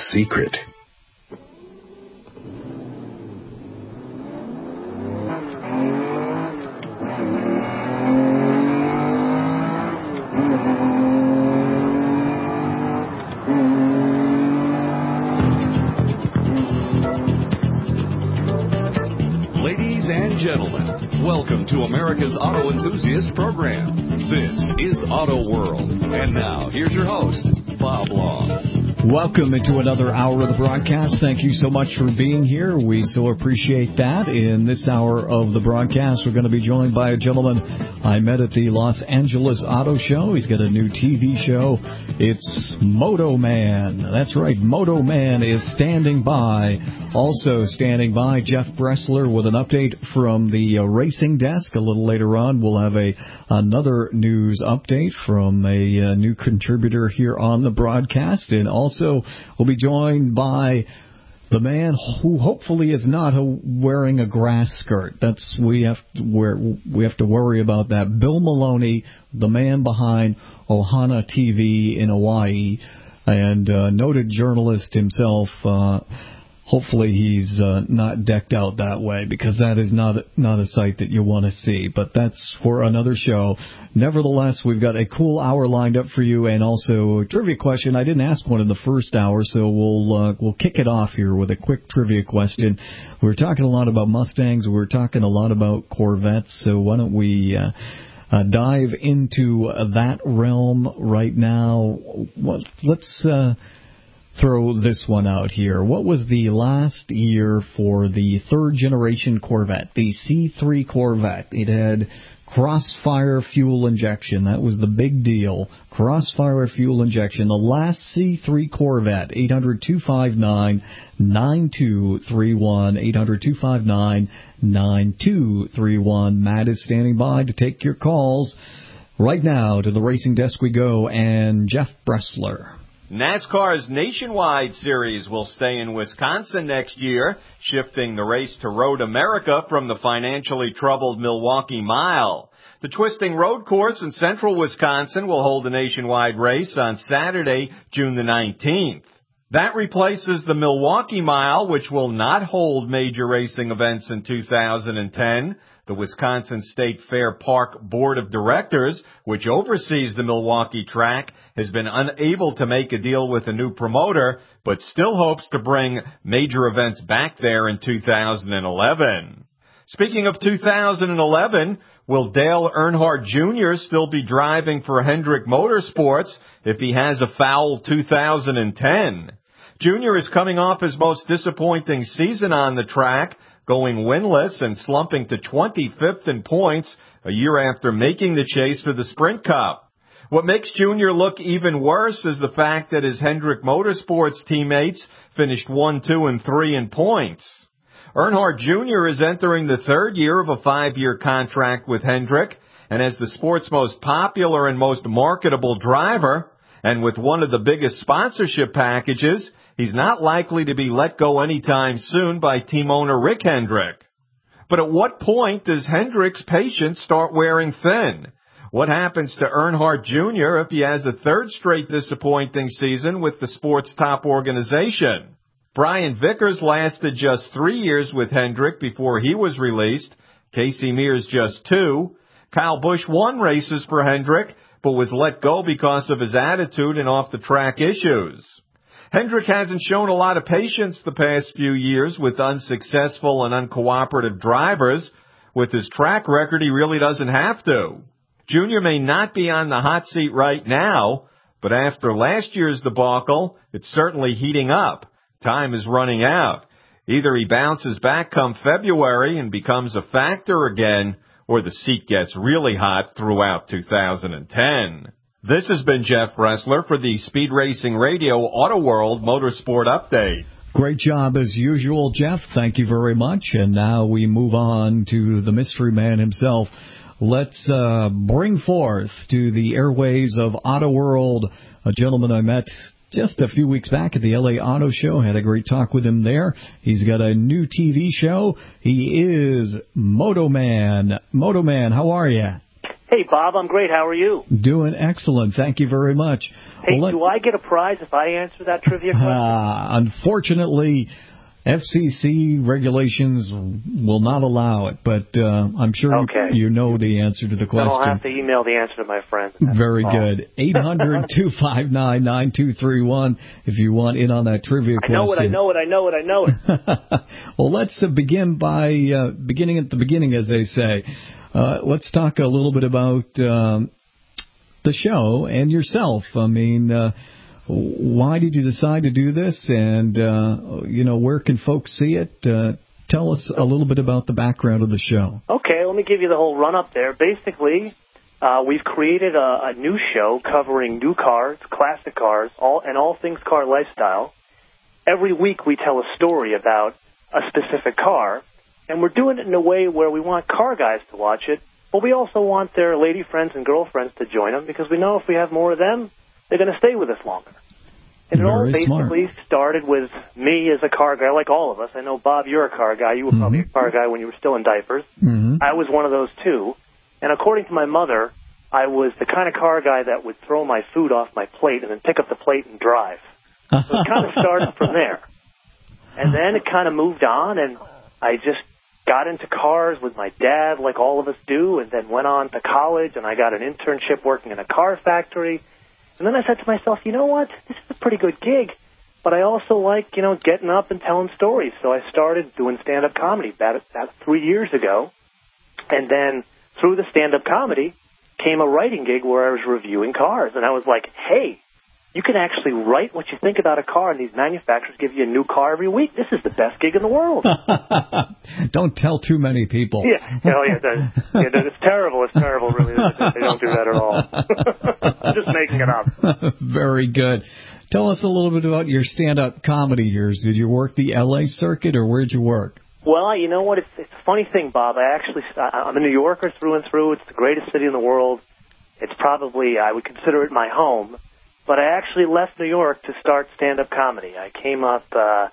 secret. Ladies and gentlemen, welcome to America's Auto Enthusiast Program. This is Auto World. And now, here's your host, Bob Long. Welcome into another hour of the broadcast. Thank you so much for being here. We so appreciate that. In this hour of the broadcast, we're going to be joined by a gentleman I met at the Los Angeles Auto Show. He's got a new TV show. It's Moto Man. That's right, Moto Man is standing by. Also standing by, Jeff Bressler with an update from the racing desk. A little later on, we'll have another news update from a new contributor here on the broadcast. And also, we'll be joined by the man who hopefully is not wearing a grass skirt. We have to worry about that. Bill Maloney, the man behind Ohana TV in Hawaii, and noted journalist himself. Hopefully he's not decked out that way, because that is not a sight that you want to see. But that's for another show. Nevertheless, we've got a cool hour lined up for you, and also a trivia question. I didn't ask one in the first hour, so we'll kick it off here with a quick trivia question. We're talking a lot about Mustangs. We're talking a lot about Corvettes. So why don't we dive into that realm right now? Let's throw this one out here. What was the last year for the third-generation Corvette, the C3 Corvette? It had crossfire fuel injection. That was the big deal. Crossfire fuel injection. The last C3 Corvette, 800-259-9231, 800-259-9231. Matt is standing by to take your calls. Right now, to the racing desk we go, and Jeff Bressler. NASCAR's Nationwide Series will stay in Wisconsin next year, shifting the race to Road America from the financially troubled Milwaukee Mile. The twisting road course in central Wisconsin will hold a nationwide race on Saturday, June the 19th. That replaces the Milwaukee Mile, which will not hold major racing events in 2010. The Wisconsin State Fair Park Board of Directors, which oversees the Milwaukee track, has been unable to make a deal with a new promoter, but still hopes to bring major events back there in 2011. Speaking of 2011, will Dale Earnhardt Jr. still be driving for Hendrick Motorsports if he has a foul 2010? Jr. is coming off his most disappointing season on the track, going winless and slumping to 25th in points a year after making the chase for the Sprint Cup. What makes Jr. look even worse is the fact that his Hendrick Motorsports teammates finished 1, 2, and 3 in points. Earnhardt Jr. is entering the third year of a 5-year contract with Hendrick, and as the sport's most popular and most marketable driver, and with one of the biggest sponsorship packages, he's not likely to be let go anytime soon by team owner Rick Hendrick. But at what point does Hendrick's patience start wearing thin? What happens to Earnhardt Jr. if he has a third straight disappointing season with the sport's top organization? Brian Vickers lasted just 3 years with Hendrick before he was released. Casey Mears just 2. Kyle Busch won races for Hendrick, but was let go because of his attitude and off-the-track issues. Hendrick hasn't shown a lot of patience the past few years with unsuccessful and uncooperative drivers. With his track record, he really doesn't have to. Junior may not be on the hot seat right now, but after last year's debacle, it's certainly heating up. Time is running out. Either he bounces back come February and becomes a factor again, or the seat gets really hot throughout 2010. This has been Jeff Bressler for the Speed Racing Radio Auto World Motorsport Update. Great job as usual, Jeff. Thank you very much. And now we move on to the mystery man himself. Let's bring forth to the airways of Auto World a gentleman I met just a few weeks back at the LA Auto Show. Had a great talk with him there. He's got a new TV show. He is Moto Man. Moto Man, how are you? Hey, Bob, I'm great. How are you? Doing excellent. Thank you very much. Hey, do I get a prize if I answer that trivia question? Unfortunately, FCC regulations will not allow it, but I'm sure you know the answer to the question. Then I'll have to email the answer to my friend. Very good. 800-259-9231 if you want in on that trivia question. I know it. Well, let's begin by beginning at the beginning, as they say. Let's talk a little bit about the show and yourself. I mean, why did you decide to do this? And, where can folks see it? Tell us a little bit about the background of the show. Okay, let me give you the whole run-up there. Basically, we've created a new show covering new cars, classic cars, all things car lifestyle. Every week we tell a story about a specific car. And we're doing it in a way where we want car guys to watch it, but we also want their lady friends and girlfriends to join them because we know if we have more of them, they're going to stay with us longer. And it all basically started with me as a car guy, like all of us. I know, Bob, you're a car guy. You were probably a car guy when you were still in diapers. I was one of those, too. And according to my mother, I was the kind of car guy that would throw my food off my plate and then pick up the plate and drive. So it kind of started from there. And then it kind of moved on, and I just got into cars with my dad like all of us do, and then went on to college, and I got an internship working in a car factory. And then I said to myself, you know what, this is a pretty good gig, but I also like, getting up and telling stories. So I started doing stand-up comedy about 3 years ago, and then through the stand-up comedy came a writing gig where I was reviewing cars, and I was like, hey, you can actually write what you think about a car, and these manufacturers give you a new car every week. This is the best gig in the world. Don't tell too many people. Yeah, it's terrible. It's terrible, really. They don't do that at all. I'm just making it up. Very good. Tell us a little bit about your stand-up comedy years. Did you work the L.A. circuit, or where'd you work? Well, you know what? It's a funny thing, Bob. I'm a New Yorker through and through. It's the greatest city in the world. It's probably, I would consider it my home. But I actually left New York to start stand-up comedy. I came out to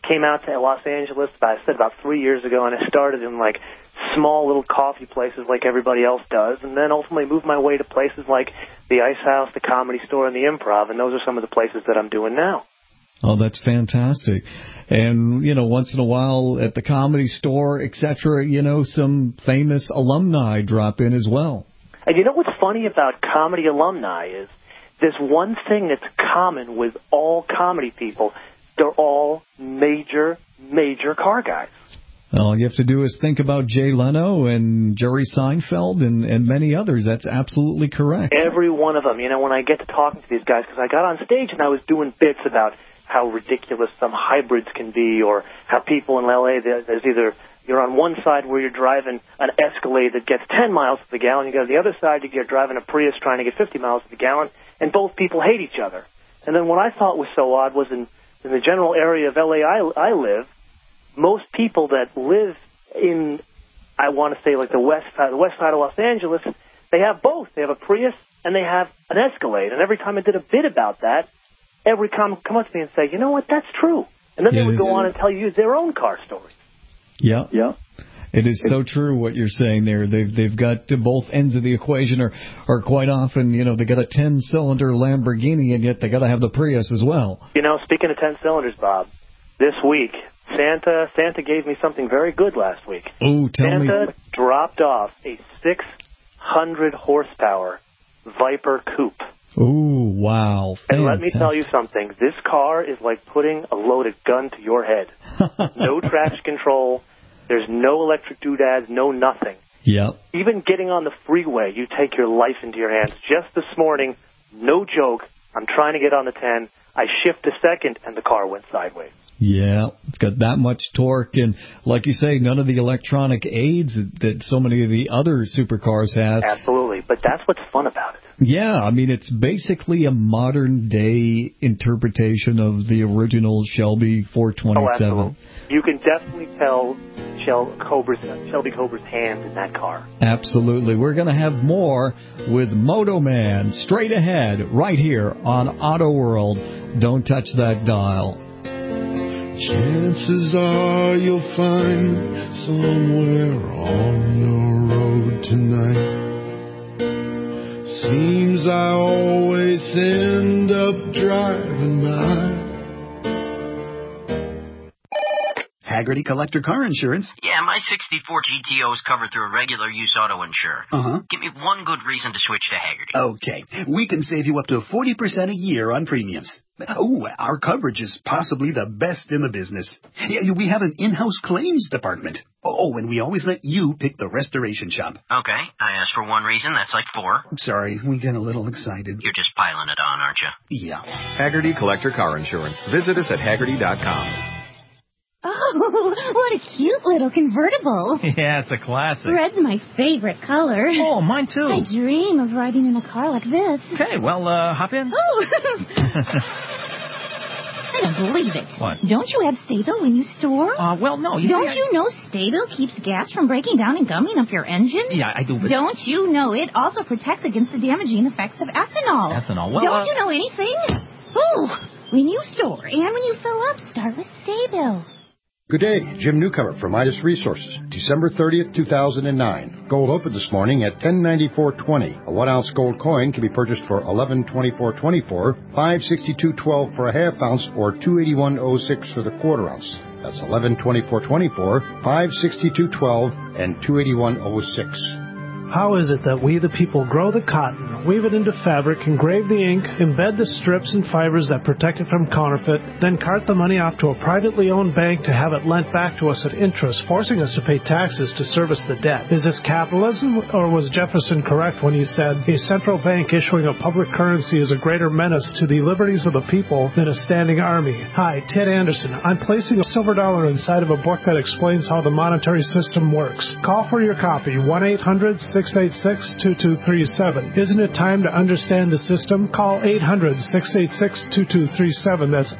Los Angeles, about 3 years ago, and I started in, small little coffee places like everybody else does, and then ultimately moved my way to places like the Ice House, the Comedy Store, and the Improv, and those are some of the places that I'm doing now. Oh, that's fantastic. And, once in a while at the Comedy Store, et cetera, some famous alumni drop in as well. And you know what's funny about comedy alumni is there's one thing that's common with all comedy people. They're all major car guys. All you have to do is think about Jay Leno and Jerry Seinfeld and many others. That's absolutely correct. Every one of them. When I get to talking to these guys, because I got on stage and I was doing bits about how ridiculous some hybrids can be, or how people in L.A., there's either you're on one side where you're driving an Escalade that gets 10 miles to the gallon, you go to the other side, you're driving a Prius trying to get 50 miles to the gallon, and both people hate each other. And then what I thought was so odd was in the general area of L.A. I live, most people that live in, I want to say, like the west side of Los Angeles, they have both. They have a Prius and they have an Escalade. And every time I did a bit about that, every comic would come up to me and say, you know what, that's true. And then they would go on and tell you their own car stories. Yeah. It is so true what you're saying there. They've got both ends of the equation, or quite often, they got a 10-cylinder Lamborghini, and yet they got to have the Prius as well. Speaking of 10 cylinders, Bob, this week, Santa gave me something very good last week. Oh, tell me. Santa dropped off a 600-horsepower Viper Coupe. Ooh, wow. Fantastic. And let me tell you something. This car is like putting a loaded gun to your head. No traction control. There's no electric doodads, no nothing. Yep. Even getting on the freeway, you take your life into your hands. Just this morning, no joke, I'm trying to get on the 10. I shift a second, and the car went sideways. Yeah, it's got that much torque, and like you say, none of the electronic aids that so many of the other supercars have. Absolutely, but that's what's fun about it. Yeah, I mean, it's basically a modern-day interpretation of the original Shelby 427. Oh, absolutely. You can definitely tell Shelby Cobra's hand in that car. Absolutely. We're going to have more with Moto Man straight ahead right here on Auto World. Don't touch that dial. Chances are you'll find somewhere on the road tonight Seems I always end up driving by. Hagerty Collector Car Insurance. Yeah, my 64 GTO is covered through a regular use auto insure. Give me one good reason to switch to Hagerty. Okay. We can save you up to 40% a year on premiums. Oh, our coverage is possibly the best in the business. Yeah, we have an in-house claims department. Oh, and we always let you pick the restoration shop. Okay, I asked for one reason. That's like 4. Sorry, we get a little excited. You're just piling it on, aren't you? Yeah. Hagerty Collector Car Insurance. Visit us at Hagerty.com. Oh, what a cute little convertible. Yeah, it's a classic. Red's my favorite color. Oh, mine too. I dream of riding in a car like this. Okay, well, hop in. Oh! I don't believe it. What? Don't you have Sta-Bil when you store? Well, no. You know Sta-Bil keeps gas from breaking down and gumming up your engine? Yeah, I do, but... Don't you know it also protects against the damaging effects of ethanol? Ethanol? Well, don't you know anything? Oh, when you store and when you fill up, start with Sta-Bil. Good day, Jim Newcomer from Midas Resources, December 30th, 2009. Gold opened this morning at $10.94.20. A 1-ounce gold coin can be purchased for $11.24.24, $5.62.12 for a half-ounce, or $2.81.06 for the quarter-ounce. That's $11.24.24, $5.62.12, and $2.81.06. How is it that we, the people, grow the cotton, weave it into fabric, engrave the ink, embed the strips and fibers that protect it from counterfeit, then cart the money off to a privately owned bank to have it lent back to us at interest, forcing us to pay taxes to service the debt? Is this capitalism, or was Jefferson correct when he said, a central bank issuing a public currency is a greater menace to the liberties of the people than a standing army? Hi, Ted Anderson. I'm placing a silver dollar inside of a book that explains how the monetary system works. Call for your copy, 1-800-686-2237. Isn't it time to understand the system? Call 800-686-2237. That's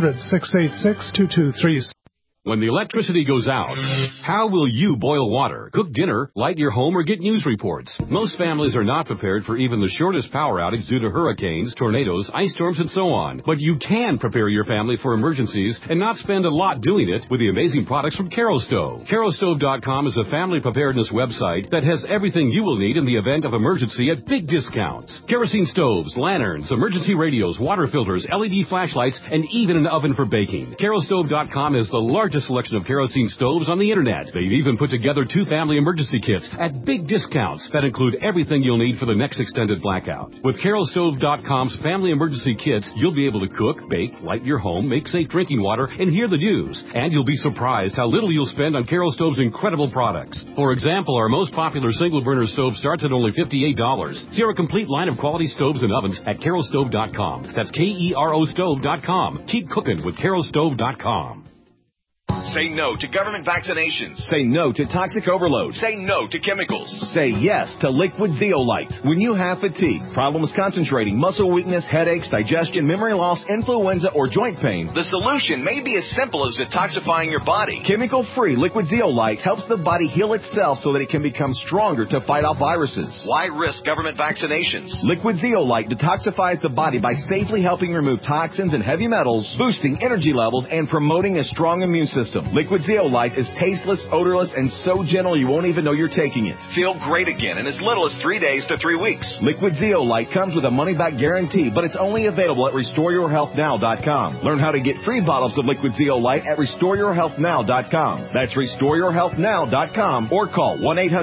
800-686-2237. When the electricity goes out, how will you boil water, cook dinner, light your home, or get news reports? Most families are not prepared for even the shortest power outage due to hurricanes, tornadoes, ice storms, and so on. But you can prepare your family for emergencies and not spend a lot doing it with the amazing products from Kerostove. Kerostove.com is a family preparedness website that has everything you will need in the event of emergency at big discounts. Kerosene stoves, lanterns, emergency radios, water filters, LED flashlights, and even an oven for baking. Kerostove.com is the largest selection of kerosene stoves on the internet. They've even put together 2 family emergency kits at big discounts that include everything you'll need for the next extended blackout. With Kerostove.com's family emergency kits, you'll be able to cook, bake, light your home, make safe drinking water, and hear the news. And you'll be surprised how little you'll spend on Kerostove's incredible products. For example, our most popular single burner stove starts at only $58. See our complete line of quality stoves and ovens at Kerostove.com. That's K-E-R-O Stove.com. Keep cooking with Kerostove.com. Say no to government vaccinations. Say no to toxic overload. Say no to chemicals. Say yes to Liquid Zeolite. When you have fatigue, problems concentrating, muscle weakness, headaches, digestion, memory loss, influenza, or joint pain, the solution may be as simple as detoxifying your body. Chemical-free Liquid Zeolite helps the body heal itself so that it can become stronger to fight off viruses. Why risk government vaccinations? Liquid Zeolite detoxifies the body by safely helping remove toxins and heavy metals, boosting energy levels, and promoting a strong immune system. Liquid Zeolite is tasteless, odorless, and so gentle you won't even know you're taking it. Feel great again in as little as 3 days to 3 weeks. Liquid Zeolite comes with a money-back guarantee, but it's only available at RestoreYourHealthNow.com. Learn how to get free bottles of Liquid Zeolite at RestoreYourHealthNow.com. That's RestoreYourHealthNow.com, or call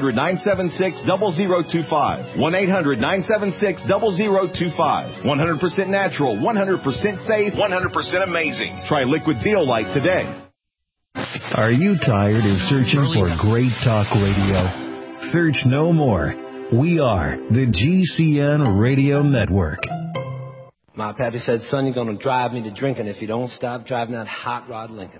1-800-976-0025. 1-800-976-0025. 100% natural, 100% safe, 100% amazing. Try Liquid Zeolite today. Are you tired of searching for great talk radio? Search no more. We are the GCN Radio Network. My pappy said, son, you're going to drive me to drinking if you don't stop driving that hot rod Lincoln.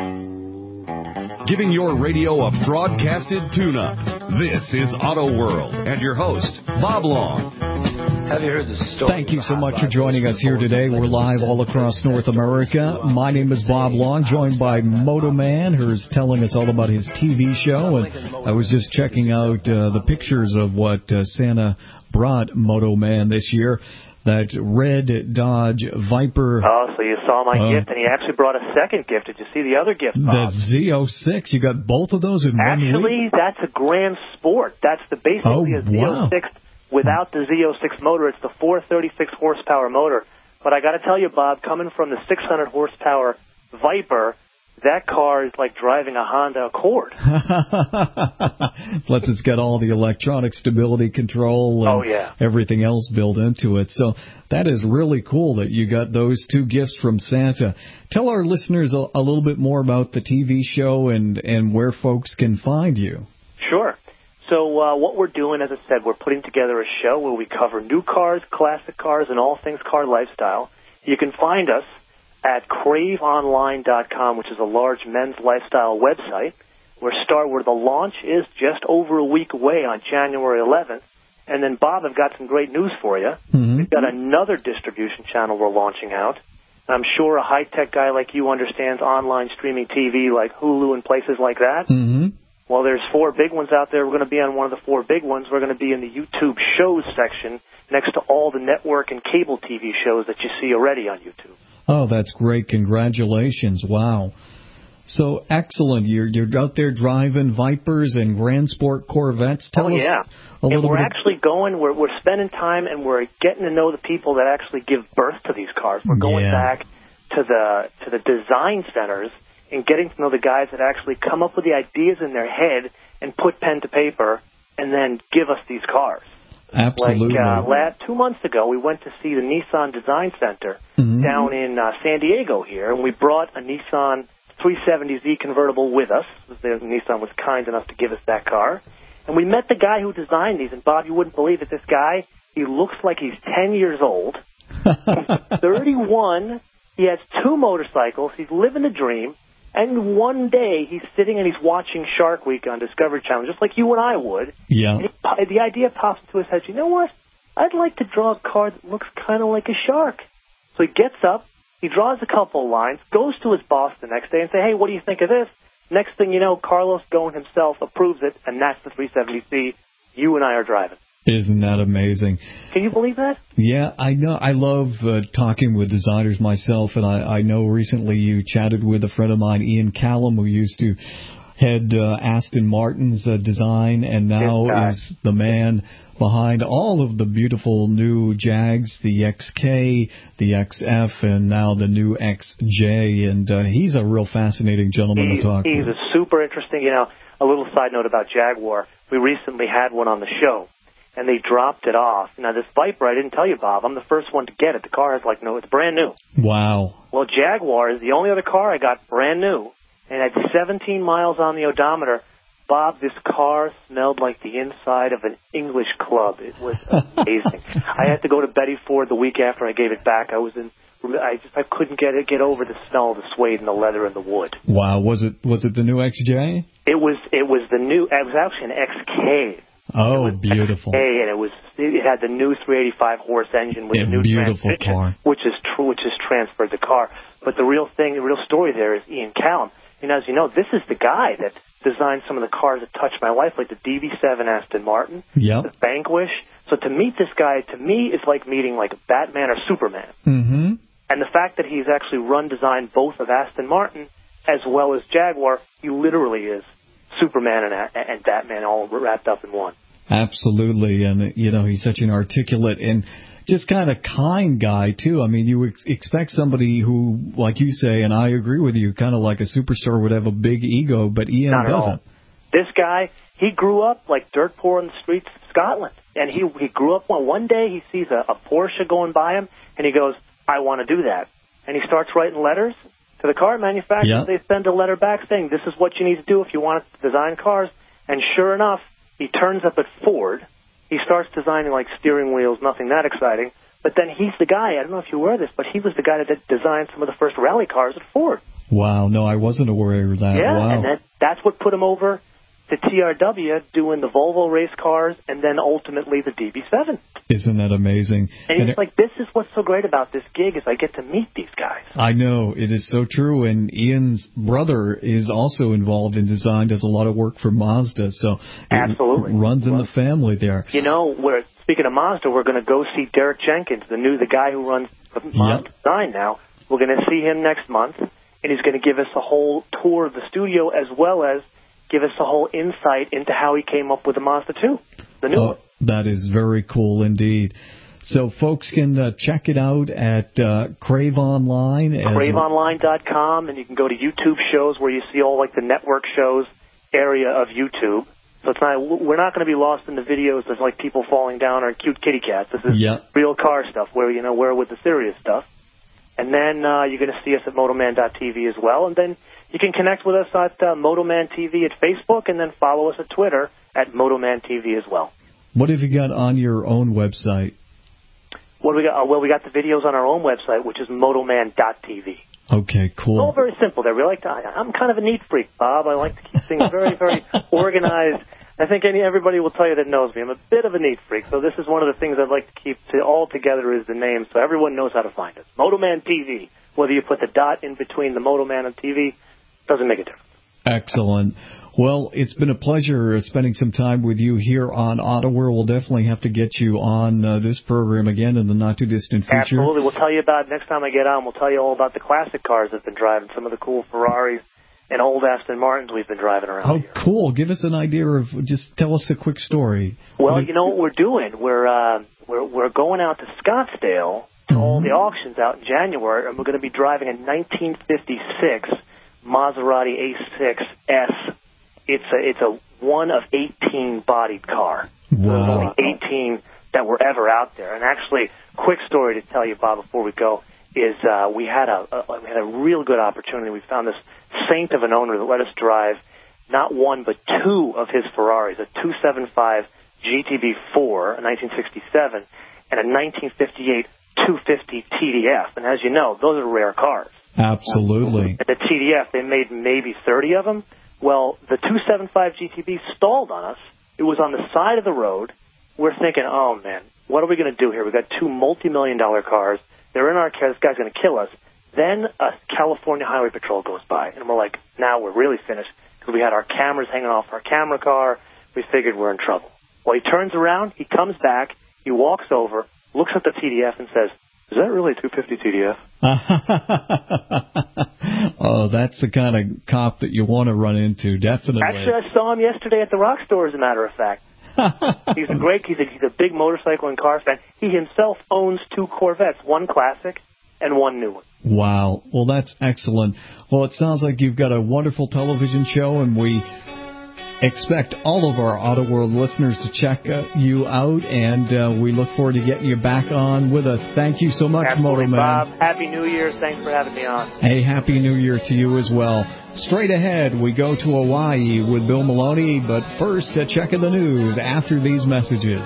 Giving your radio a broadcasted tune-up. This is Auto World and your host, Bob Long. Have you heard the story? Thank you so much for joining us here today. We're live all across North America. My name is Bob Long, joined by Moto Man, who's telling us all about his TV show. And I was just checking out the pictures of what Santa brought Moto Man this year. That red Dodge Viper. Oh, so you saw my gift, and he actually brought a second gift. Did you see the other gift, Bob? The Z06. You got both of those in one week? Actually, that's a Grand Sport. That's basically a Z06 Without the Z06 motor, it's the 436 horsepower motor. But I got to tell you, Bob, coming from the 600 horsepower Viper, that car is like driving a Honda Accord. Plus, it's got all the electronic stability control and everything else built into it. So that is really cool that you got those two gifts from Santa. Tell our listeners a little bit more about the TV show and where folks can find you. Sure. So what we're doing, as I said, we're putting together a show where we cover new cars, classic cars, and all things car lifestyle. You can find us at craveonline.com, which is a large men's lifestyle website, where the launch is just over a week away on January 11th. And then, Bob, I've got some great news for you. Mm-hmm. We've got another distribution channel we're launching out. I'm sure a high-tech guy like you understands online streaming TV like Hulu and places like that. Mm-hmm. Well, there's 4 big ones out there. We're going to be on one of the 4 big ones. We're going to be in the YouTube shows section next to all the network and cable TV shows that you see already on YouTube. Oh, that's great. Congratulations. Wow. So excellent. You're out there driving Vipers and Grand Sport Corvettes. Tell us a little bit. We're actually going, we're spending time and we're getting to know the people that actually give birth to these cars. We're going back to the design centers and getting to know the guys that actually come up with the ideas in their head and put pen to paper and then give us these cars. Absolutely. Like 2 months ago, we went to see the Nissan Design Center down in San Diego here, and we brought a Nissan 370Z convertible with us. Nissan was kind enough to give us that car. And we met the guy who designed these, and Bob, you wouldn't believe it, this guy, he looks like he's 10 years old. He's 31. He has 2 motorcycles. He's living the dream. And one day, he's sitting and he's watching Shark Week on Discovery Channel, just like you and I would. Yeah. And the idea pops into his head, you know what? I'd like to draw a car that looks kind of like a shark. So he gets up, he draws a couple of lines, goes to his boss the next day and say, hey, what do you think of this? Next thing you know, Carlos Ghosn himself approves it, and that's the 370C you and I are driving. Isn't that amazing? Can you believe that? Yeah, I know. I love talking with designers myself, and I know recently you chatted with a friend of mine, Ian Callum, who used to head Aston Martin's design, and now is the man behind all of the beautiful new Jags, the XK, the XF, and now the new XJ, and he's a real fascinating gentleman to talk with. He's a super interesting, a little side note about Jaguar. We recently had one on the show. And they dropped it off. Now, this Viper, I didn't tell you, Bob, I'm the first one to get it. The car is it's brand new. Wow. Well, Jaguar is the only other car I got brand new, and had 17 miles on the odometer. Bob, this car smelled like the inside of an English club. It was amazing. I had to go to Betty Ford the week after I gave it back. I couldn't get over the smell of the suede and the leather and the wood. Wow. Was it the new XJ? It was actually an XK. Oh, beautiful! And it had the new 385 horse engine with a new beautiful car, which has transferred the car. But the real story there is Ian Callum. As you know, this is the guy that designed some of the cars that touched my life, like the DB7 Aston Martin, the Vanquish. So to meet this guy, to me, is like meeting like Batman or Superman. Mm-hmm. And the fact that he's actually designed both of Aston Martin as well as Jaguar, he literally is Superman and Batman all wrapped up in one. Absolutely, and he's such an articulate and just kind of kind guy too. I mean, you expect somebody who, like you say, and I agree with you, kind of like a superstar would have a big ego, but Ian Not doesn't. At all. This guy, he grew up like dirt poor in the streets of Scotland, and he grew up one day he sees a Porsche going by him, and he goes, I want to do that, and he starts writing letters to the car manufacturers. Yeah. They send a letter back saying, this is what you need to do if you want to design cars. And sure enough, he turns up at Ford. He starts designing like steering wheels, nothing that exciting. But then he's the guy, I don't know if you were this, but he was the guy that designed some of the first rally cars at Ford. Wow, no, I wasn't aware of that. Yeah, wow. And that's what put him over to TRW doing the Volvo race cars and then ultimately the DB7. Isn't that amazing? And it's like, this is what's so great about this gig is I get to meet these guys. I know, it is so true. And Ian's brother is also involved in design, does a lot of work for Mazda. So absolutely runs in the family there. Speaking of Mazda, we're going to go see Derek Jenkins, the guy who runs Mazda Design now. We're going to see him next month, and he's going to give us a whole tour of the studio as well as give us a whole insight into how he came up with the Mazda 2, the new one. That is very cool indeed. So folks can check it out at Crave Online. CraveOnline.com, and you can go to YouTube shows where you see all like the network shows area of YouTube. So it's not, we're not going to be lost in the videos of like people falling down or cute kitty cats. This is real car stuff where, you know, where with the serious stuff. And then you're going to see us at Motoman.tv as well. And then you can connect with us at Motoman TV at Facebook, and then follow us at Twitter at Motoman TV as well. What have you got on your own website? What do we got? Well, we got the videos on our own website, which is Motoman.tv. Okay, cool. It's all very simple there. I'm kind of a neat freak, Bob. I like to keep things very, very organized. I think everybody will tell you that knows me. I'm a bit of a neat freak, so this is one of the things I'd like to keep all together is the name, so everyone knows how to find us. Motoman TV. Whether you put the dot in between the Motoman and TV, doesn't make a difference. Excellent. Well, it's been a pleasure spending some time with you here on Auto World. We'll definitely have to get you on this program again in the not-too-distant future. Absolutely. We'll tell you about, next time I get on, we'll tell you all about the classic cars I've been driving, some of the cool Ferraris and old Aston Martins we've been driving around here. Cool. Give us an idea of, just tell us a quick story. Well, you know what we're doing? We're going out to Scottsdale to all the auctions out in January, and we're going to be driving a 1956 Maserati A6S. It's a 1 of 18 bodied car. Wow. There's only 18 that were ever out there. And actually, quick story to tell you, Bob, before we go, is we had a real good opportunity. We found this saint of an owner that let us drive not one but two of his Ferraris, a 275 GTB4, a 1967, and a 1958 250 TDF. And as you know, those are rare cars. Absolutely. At the TDF, they made maybe 30 of them. Well, the 275 GTB stalled on us. It was on the side of the road. We're thinking, oh, man, what are we going to do here? We've got two multi-million-dollar cars. They're in our car. This guy's going to kill us. Then a California Highway Patrol goes by, and we're like, now we're really finished because we had our cameras hanging off our camera car. We figured we're in trouble. Well, he turns around. He comes back. He walks over, looks at the TDF, and says, is that really a 250 TDF? Oh, that's the kind of cop that you want to run into, definitely. Actually, I saw him yesterday at the Rock Store, as a matter of fact. He's a big motorcycle and car fan. He himself owns two Corvettes, one classic and one new one. Wow. Well, that's excellent. Well, it sounds like you've got a wonderful television show, and we expect all of our Auto World listeners to check you out, and we look forward to getting you back on with us. Thank you so much, Motoman. Bob, Happy New Year. Thanks for having me on. Hey, Happy New Year to you as well. Straight ahead, we go to Hawaii with Bill Maloney, but first, checking the news after these messages.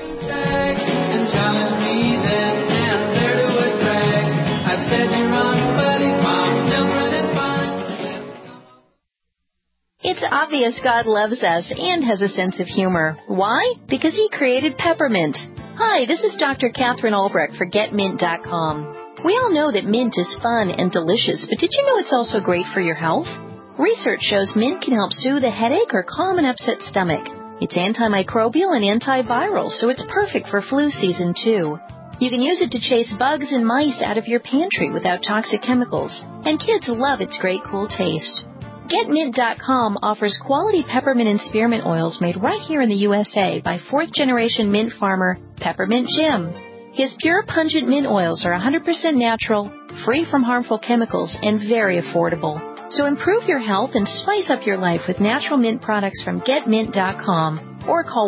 It's obvious God loves us and has a sense of humor. Why? Because He created peppermint. Hi, this is Dr. Catherine Albrecht for GetMint.com. We all know that mint is fun and delicious, but did you know it's also great for your health? Research shows mint can help soothe a headache or calm an upset stomach. It's antimicrobial and antiviral, so it's perfect for flu season too. You can use it to chase bugs and mice out of your pantry without toxic chemicals, and kids love its great cool taste. GetMint.com offers quality peppermint and spearmint oils made right here in the USA by fourth-generation mint farmer Peppermint Jim. His pure, pungent mint oils are 100% natural, free from harmful chemicals, and very affordable. So improve your health and spice up your life with natural mint products from GetMint.com or call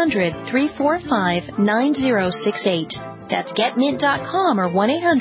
1-800-345-9068. That's GetMint.com or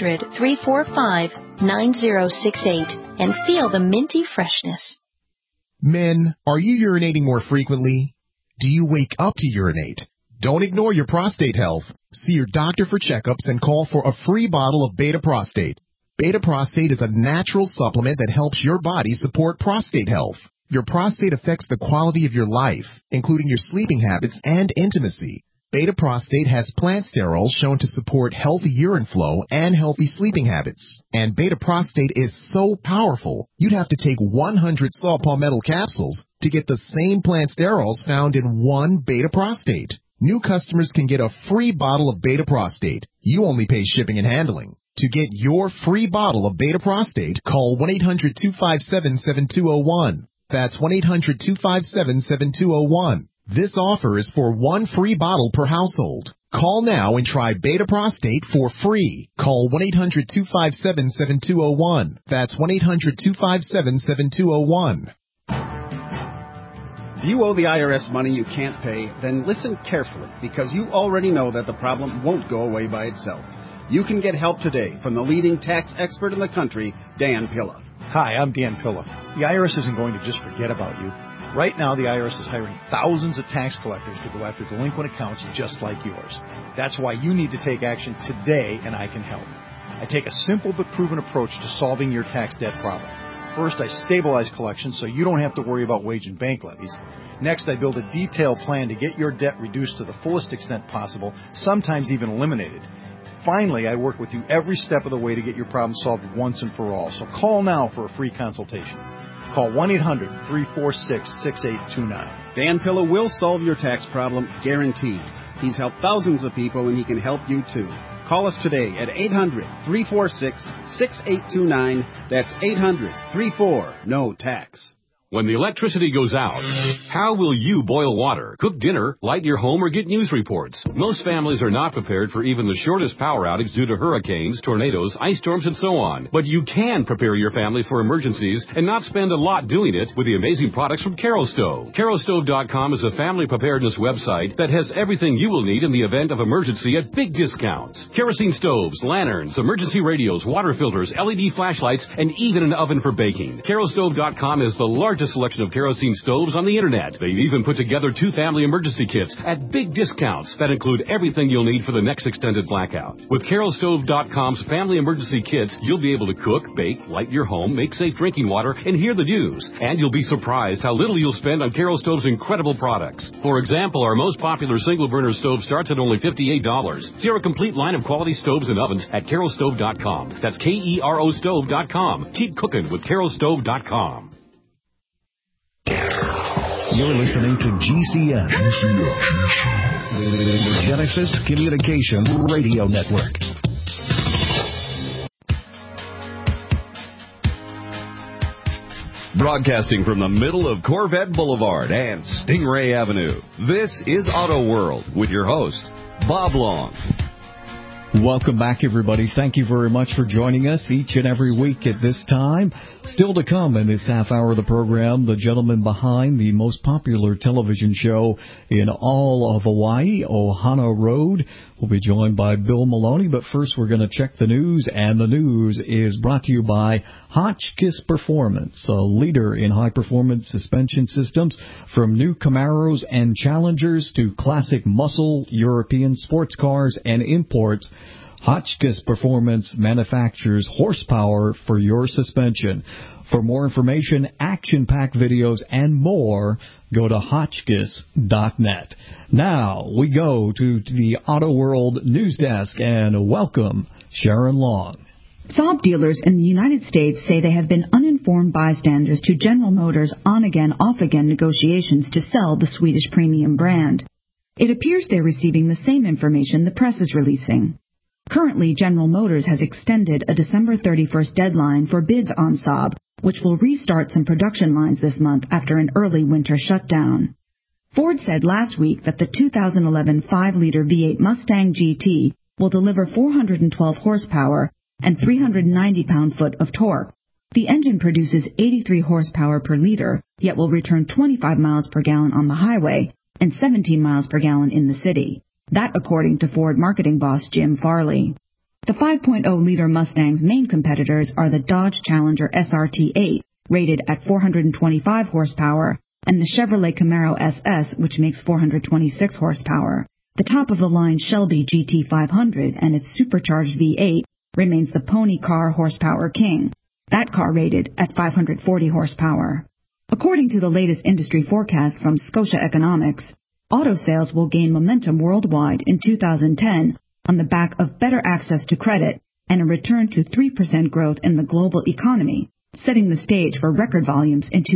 1-800-345-9068 and feel the minty freshness. Men, are you urinating more frequently? Do you wake up to urinate? Don't ignore your prostate health. See your doctor for checkups and call for a free bottle of Beta Prostate. Beta Prostate is a natural supplement that helps your body support prostate health. Your prostate affects the quality of your life, including your sleeping habits and intimacy. Beta Prostate has plant sterols shown to support healthy urine flow and healthy sleeping habits. And Beta Prostate is so powerful, you'd have to take 100 saw palmetto capsules to get the same plant sterols found in one Beta Prostate. New customers can get a free bottle of Beta Prostate. You only pay shipping and handling. To get your free bottle of Beta Prostate, call 1-800-257-7201. That's 1-800-257-7201. This offer is for one free bottle per household. Call now and try Beta Prostate for free. Call 1-800-257-7201. That's 1-800-257-7201. If you owe the IRS money you can't pay, then listen carefully, because you already know that the problem won't go away by itself. You can get help today from the leading tax expert in the country, Dan Pilla. Hi, I'm Dan Pilla. The IRS isn't going to just forget about you. Right now, the IRS is hiring thousands of tax collectors to go after delinquent accounts just like yours. That's why you need to take action today, and I can help. I take a simple but proven approach to solving your tax debt problem. First, I stabilize collections so you don't have to worry about wage and bank levies. Next, I build a detailed plan to get your debt reduced to the fullest extent possible, sometimes even eliminated. Finally, I work with you every step of the way to get your problem solved once and for all. So call now for a free consultation. Call 1-800-346-6829. Dan Pilla will solve your tax problem, guaranteed. He's helped thousands of people, and he can help you too. Call us today at 800-346-6829. That's 800-34-NO-TAX. When the electricity goes out, how will you boil water, cook dinner, light your home, or get news reports? Most families are not prepared for even the shortest power outage due to hurricanes, tornadoes, ice storms, and so on. But you can prepare your family for emergencies and not spend a lot doing it with the amazing products from Carol Stove. CarolStove.com is a family preparedness website that has everything you will need in the event of emergency at big discounts. Kerosene stoves, lanterns, emergency radios, water filters, LED flashlights, and even an oven for baking. CarolStove.com is the largest selection of kerosene stoves on the internet. They've even put together 2 family emergency kits at big discounts that include everything you'll need for the next extended blackout. With CarolStove.com's family emergency kits, you'll be able to cook, bake, light your home, make safe drinking water, and hear the news. And you'll be surprised how little you'll spend on Carol Stove's incredible products. For example, our most popular single burner stove starts at only $58. See our complete line of quality stoves and ovens at CarolStove.com. That's KERO Stove.com. Keep cooking with CarolStove.com. You're listening to GCN, the Genesis Communication Radio Network. Broadcasting from the middle of Corvette Boulevard and Stingray Avenue, this is Auto World with your host, Bob Long. Welcome back, everybody. Thank you very much for joining us each and every week at this time. Still to come in this half hour of the program, the gentleman behind the most popular television show in all of Hawaii, Ohana Road. We'll be joined by Bill Maloney, but first we're going to check the news, and the news is brought to you by Hotchkiss Performance, a leader in high-performance suspension systems, from new Camaros and Challengers to classic muscle European sports cars and imports. Hotchkiss Performance manufactures horsepower for your suspension. For more information, action-packed videos, and more, go to Hotchkiss.net. Now, we go to the Auto World News Desk, and welcome Sharon Long. Saab dealers in the United States say they have been uninformed bystanders to General Motors' on-again, off-again negotiations to sell the Swedish premium brand. It appears they're receiving the same information the press is releasing. Currently, General Motors has extended a December 31st deadline for bids on Saab, which will restart some production lines this month after an early winter shutdown. Ford said last week that the 2011 5-liter V8 Mustang GT will deliver 412 horsepower and 390 pound-foot of torque. The engine produces 83 horsepower per liter, yet will return 25 miles per gallon on the highway and 17 miles per gallon in the city. That according to Ford marketing boss Jim Farley. The 5.0-liter Mustang's main competitors are the Dodge Challenger SRT8, rated at 425 horsepower, and the Chevrolet Camaro SS, which makes 426 horsepower. The top-of-the-line Shelby GT500 and its supercharged V8 remains the Pony Car horsepower king. That car rated at 540 horsepower. According to the latest industry forecast from Scotia Economics, auto sales will gain momentum worldwide in 2010 on the back of better access to credit and a return to 3% growth in the global economy, setting the stage for record volumes in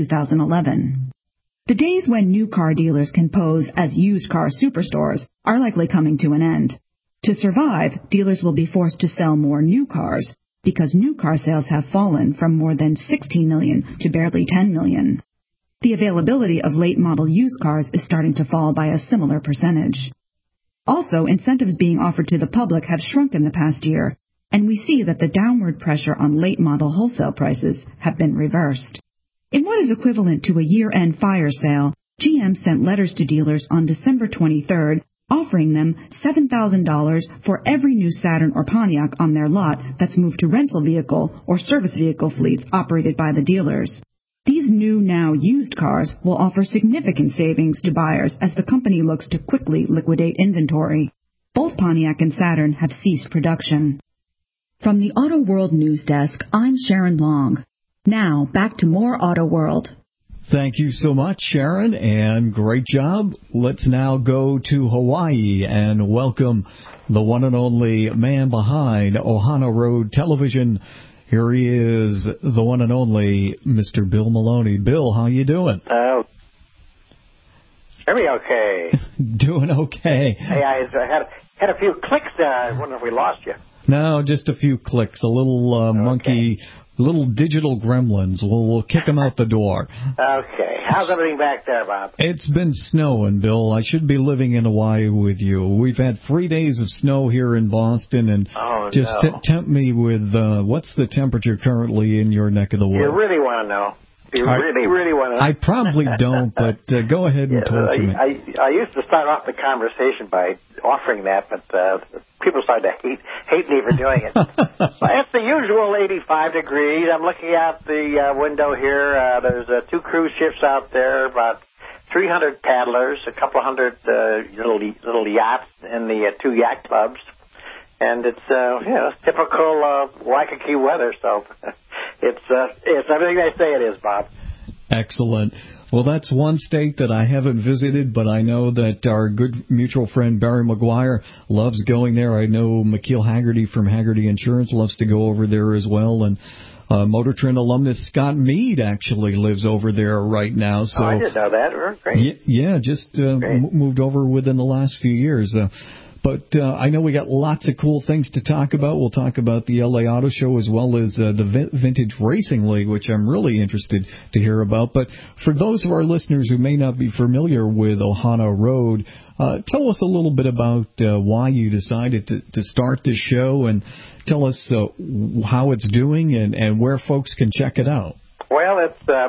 2011. The days when new car dealers can pose as used car superstores are likely coming to an end. To survive, dealers will be forced to sell more new cars because new car sales have fallen from more than 16 million to barely 10 million. The availability of late-model used cars is starting to fall by a similar percentage. Also, incentives being offered to the public have shrunk in the past year, and we see that the downward pressure on late-model wholesale prices have been reversed. In what is equivalent to a year-end fire sale, GM sent letters to dealers on December 23rd offering them $7,000 for every new Saturn or Pontiac on their lot that's moved to rental vehicle or service vehicle fleets operated by the dealers. These new, now used cars will offer significant savings to buyers as the company looks to quickly liquidate inventory. Both Pontiac and Saturn have ceased production. From the Auto World News Desk, I'm Sharon Long. Now, back to more Auto World. Thank you so much, Sharon, and great job. Let's now go to Hawaii and welcome the one and only man behind Ohana Road Television. Here he is, the one and only Mr. Bill Maloney. Bill, how you doing? Hear me okay? Doing okay. Hey, I had a few clicks there. I wonder if we lost you. No, just a few clicks. A little monkey, little digital gremlins. We'll kick them out the door. Okay. How's everything back there, Bob? It's been snowing, Bill. I should be living in Hawaii with you. We've had 3 days of snow here in Boston, and tempt me with what's the temperature currently in your neck of the woods? You really want to know? You really want to know? I probably don't, but go ahead and talk to me. I used to start off the conversation by offering that, but people started to hate me for doing it. It's the usual 85 degrees. I'm looking out the window here. There's 2 cruise ships out there, about 300 paddlers, a couple hundred little yachts in the 2 yacht clubs. And it's typical Waikiki weather, so it's everything they say it is, Bob. Excellent. Well, that's one state that I haven't visited, but I know that our good mutual friend Barry McGuire loves going there. I know McKeel Haggerty from Haggerty Insurance loves to go over there as well, and Motor Trend alumnus Scott Mead actually lives over there right now. So I didn't know that. Great. Yeah, just moved over within the last few years. But I know we got lots of cool things to talk about. We'll talk about the LA Auto Show as well as the Vintage Racing League, which I'm really interested to hear about. But for those of our listeners who may not be familiar with Ohana Road, tell us a little bit about why you decided to start this show, and tell us how it's doing and where folks can check it out. Well,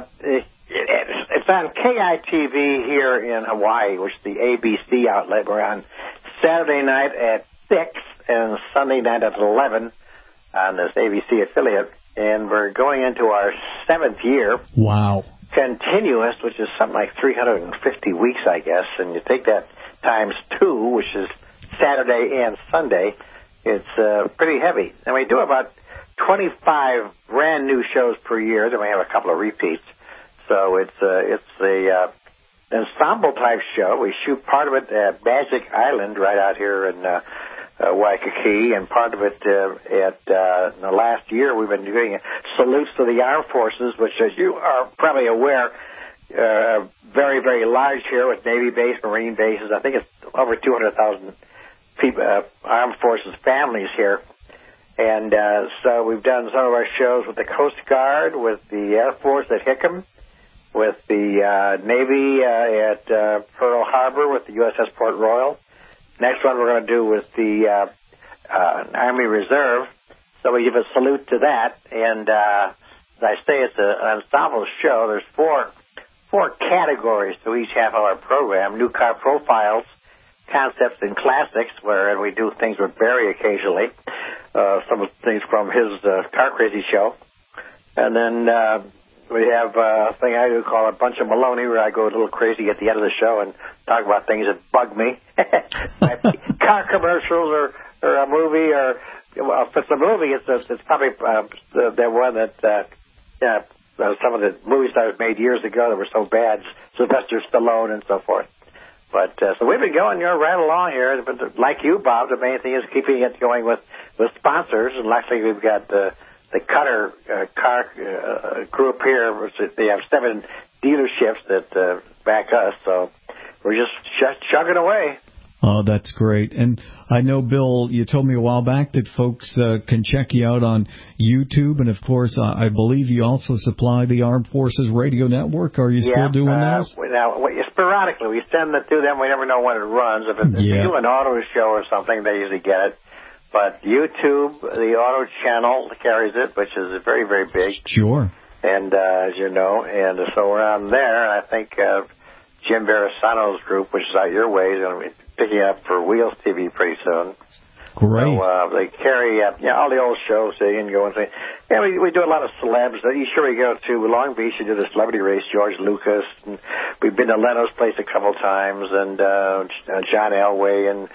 it's on KITV here in Hawaii, which is the ABC outlet. We're on Saturday night at 6 and Sunday night at 11 on this ABC affiliate. And we're going into our 7th year. Wow. Continuous, which is something like 350 weeks, I guess. And you take that times 2, which is Saturday and Sunday, it's pretty heavy. And we do about 25 brand new shows per year. Then we have a couple of repeats. So it's a ensemble type show. We shoot part of it at Magic Island right out here in Waikiki, and part of it in the last year we've been doing salutes to the armed forces, which, as you are probably aware, very, very large here with Navy base, Marine bases. I think it's over 200,000 people, armed forces families here. And so we've done some of our shows with the Coast Guard, with the Air Force at Hickam, with the Navy at Pearl Harbor, with the USS Port Royal. Next one we're going to do with the Army Reserve. So we give a salute to that. And as I say, it's an ensemble show. There's four categories to each half of our program: new car profiles, concepts, and classics, where we do things with Barry occasionally. Some of the things from his Car Crazy show. And then we have a thing I do call a bunch of Maloney, where I go a little crazy at the end of the show and talk about things that bug me. Car commercials or a movie, or well, if it's a movie, it's probably the one that some of the movie stars made years ago that were so bad, Sylvester Stallone and so forth. But so we've been going right along here. But like you, Bob, the main thing is keeping it going with sponsors. And luckily, we've got the Cutter car group here. Which they have 7 dealerships that back us. So we're just chugging away. Oh, that's great. And I know, Bill, you told me a while back that folks can check you out on YouTube. And, of course, I believe you also supply the Armed Forces Radio Network. Are you still doing those? Now, sporadically. We send it to them. We never know when it runs. If we do an auto show or something, they usually get it. But YouTube, the auto channel carries it, which is very, very big. Sure. And, as you know, and so we're on there. And I think Jim Verasano's group, which is out your way, is going to be picking up for Wheels TV pretty soon. Great. So they carry all the old shows. So you can go and say, we do a lot of celebs. Each year we go to Long Beach and do the celebrity race, George Lucas. And we've been to Leno's place a couple times, and John Elway and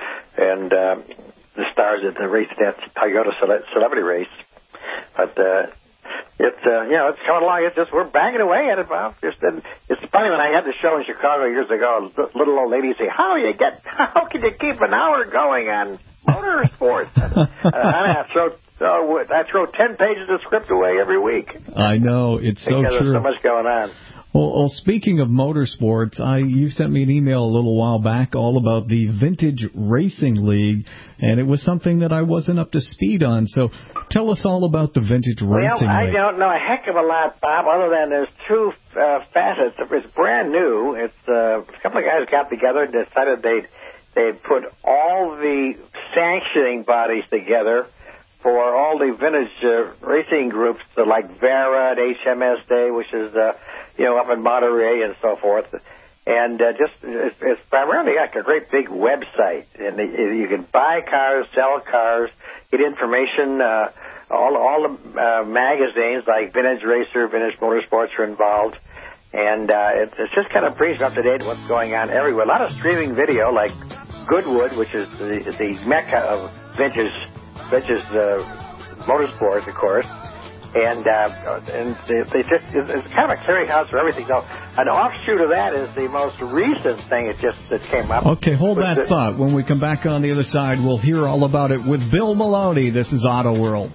the stars at the race, that Toyota celebrity race. But it's coming along. It's just we're banging away at it, Bob. It's funny when I had the show in Chicago years ago. Little old lady say, "How can you keep an hour going on motorsports?" I throw 10 pages of script away every week. I know, it's so true. Because there's so much going on. Well, speaking of motorsports, you sent me an email a little while back all about the Vintage Racing League, and it was something that I wasn't up to speed on. So tell us all about the Vintage Racing League. I don't know a heck of a lot, Bob, other than there's two facets. It's brand new. It's a couple of guys got together and decided they'd put all the sanctioning bodies together for all the vintage racing groups, like Vera and HMS Day, which is up in Monterey and so forth. And it's primarily like a great big website. And you can buy cars, sell cars, get information. All the magazines like Vintage Racer, Vintage Motorsports are involved. And it's just kind of brings up to date what's going on everywhere. A lot of streaming video, like Goodwood, which is the mecca of vintage motorsports, of course. And it's kind of a clearinghouse for everything. So an offshoot of that is the most recent thing that came up. Okay, hold that thought. When we come back on the other side, we'll hear all about it with Bill Maloney. This is Auto World.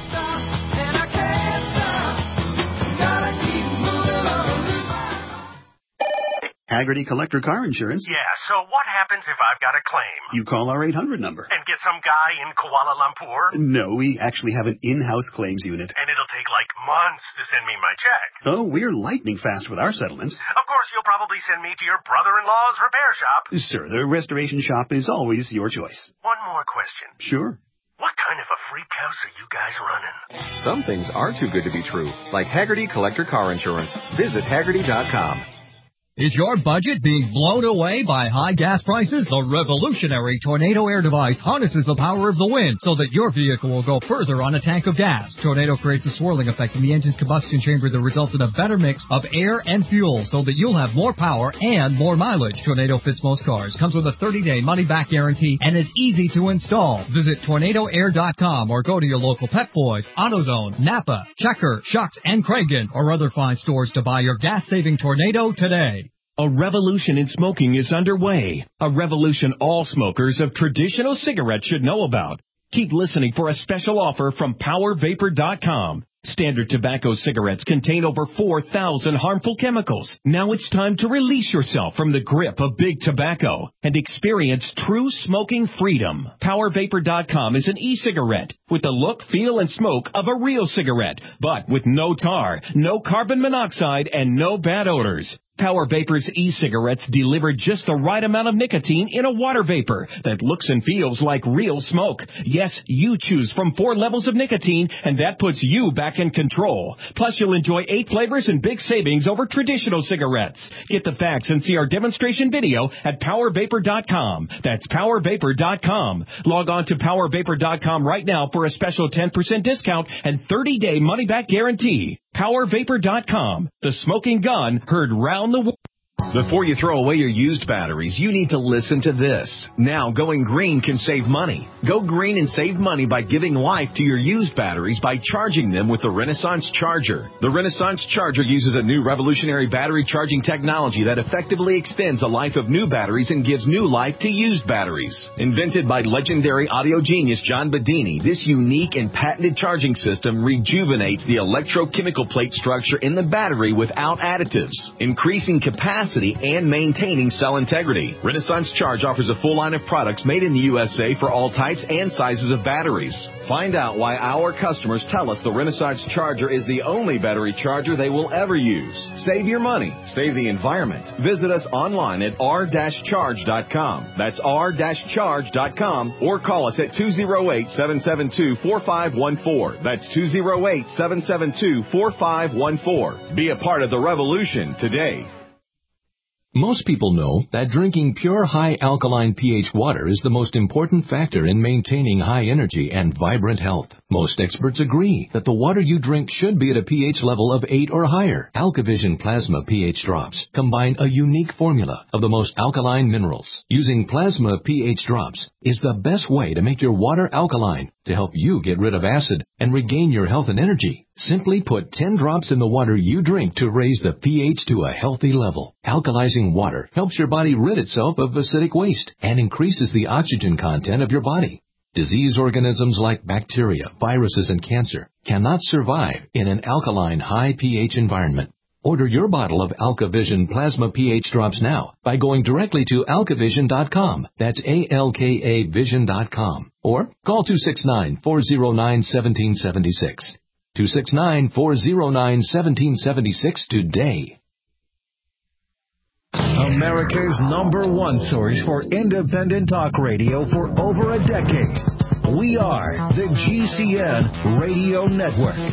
Hagerty Collector Car Insurance. Yeah, so what happens if I've got a claim? You call our 800 number. And get some guy in Kuala Lumpur? No, we actually have an in-house claims unit. And it'll take like months to send me my check. Oh, we're lightning fast with our settlements. Of course, you'll probably send me to your brother-in-law's repair shop. Sir, the restoration shop is always your choice. One more question. Sure. What kind of a freak house are you guys running? Some things are too good to be true, like Hagerty Collector Car Insurance. Visit Hagerty.com. Is your budget being blown away by high gas prices? The revolutionary Tornado air device harnesses the power of the wind so that your vehicle will go further on a tank of gas. Tornado creates a swirling effect in the engine's combustion chamber that results in a better mix of air and fuel so that you'll have more power and more mileage. Tornado fits most cars, comes with a 30-day money-back guarantee, and is easy to install. Visit TornadoAir.com or go to your local Pep Boys, AutoZone, Napa, Checker, Shucks, and Kragen, or other fine stores to buy your gas-saving Tornado today. A revolution in smoking is underway. A revolution all smokers of traditional cigarettes should know about. Keep listening for a special offer from PowerVapor.com. Standard tobacco cigarettes contain over 4,000 harmful chemicals. Now it's time to release yourself from the grip of big tobacco and experience true smoking freedom. PowerVapor.com is an e-cigarette with the look, feel, and smoke of a real cigarette, but with no tar, no carbon monoxide, and no bad odors. Power Vapor's e-cigarettes deliver just the right amount of nicotine in a water vapor that looks and feels like real smoke. Yes, you choose from 4 levels of nicotine, and that puts you back in control. Plus, you'll enjoy 8 flavors and big savings over traditional cigarettes. Get the facts and see our demonstration video at PowerVapor.com. That's PowerVapor.com. Log on to PowerVapor.com right now for a special 10% discount and 30-day money-back guarantee. PowerVapor.com. The smoking gun heard round the world. Before you throw away your used batteries, you need to listen to this. Now, going green can save money. Go green and save money by giving life to your used batteries by charging them with the Renaissance Charger. The Renaissance Charger uses a new revolutionary battery charging technology that effectively extends the life of new batteries and gives new life to used batteries. Invented by legendary audio genius John Bedini, this unique and patented charging system rejuvenates the electrochemical plate structure in the battery without additives, increasing capacity capacity and maintaining cell integrity. Renaissance Charge offers a full line of products made in the USA for all types and sizes of batteries. Find out why our customers tell us the Renaissance Charger is the only battery charger they will ever use. Save your money. Save the environment. Visit us online at r-charge.com. That's r-charge.com or call us at 208-772-4514. That's 208-772-4514. Be a part of the revolution today. Most people know that drinking pure high alkaline pH water is the most important factor in maintaining high energy and vibrant health. Most experts agree that the water you drink should be at a pH level of 8 or higher. AlkaVision Plasma pH drops combine a unique formula of the most alkaline minerals. Using Plasma pH drops is the best way to make your water alkaline to help you get rid of acid and regain your health and energy. Simply put 10 drops in the water you drink to raise the pH to a healthy level. Alkalizing water helps your body rid itself of acidic waste and increases the oxygen content of your body. Disease organisms like bacteria, viruses, and cancer cannot survive in an alkaline high pH environment. Order your bottle of AlkaVision Plasma pH drops now by going directly to alkavision.com. That's ALKA Vision.com. Or call 269-409-1776. 269-409-1776 today. America's #1 source for independent talk radio for over a decade. We are the GCN Radio Network.